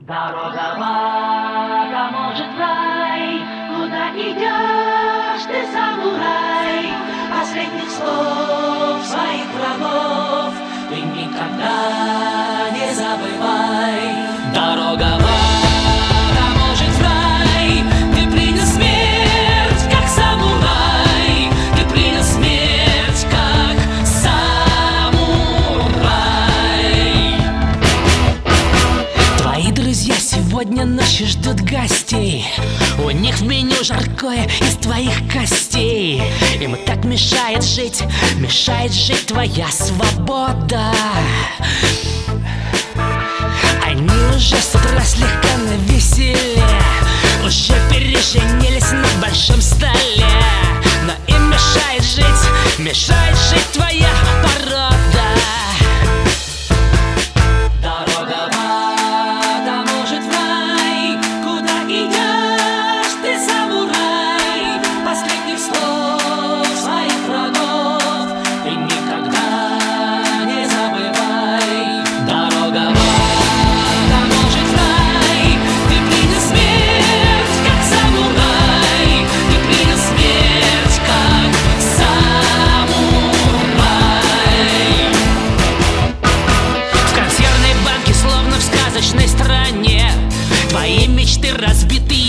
Дорога вага может в рай. Куда идешь ты, самурай? Последних слов своих врагов ты никогда не забывай. Дорога вага может в рай. Ты принял смерть, как самурай. Ты принял смерть, как самурай. Твои друзья сегодня ночью ждут гостей. У них в меню жаркое из твоих костей. Им так мешает жить твоя свобода. Они уже с утра слегка навеселе, уже переженились на большом столе. Но им мешает жить твоя порода. Дорога вага может в рай. Куда идешь ты, самурай? Последних слов своих врагов ты никогда не забывай. Дорога вага может в рай. Ты принял смерть, как самурай. Ты принял смерть, как самурай. В консервной банке, словно в сказочной стране, твои мечты разбиты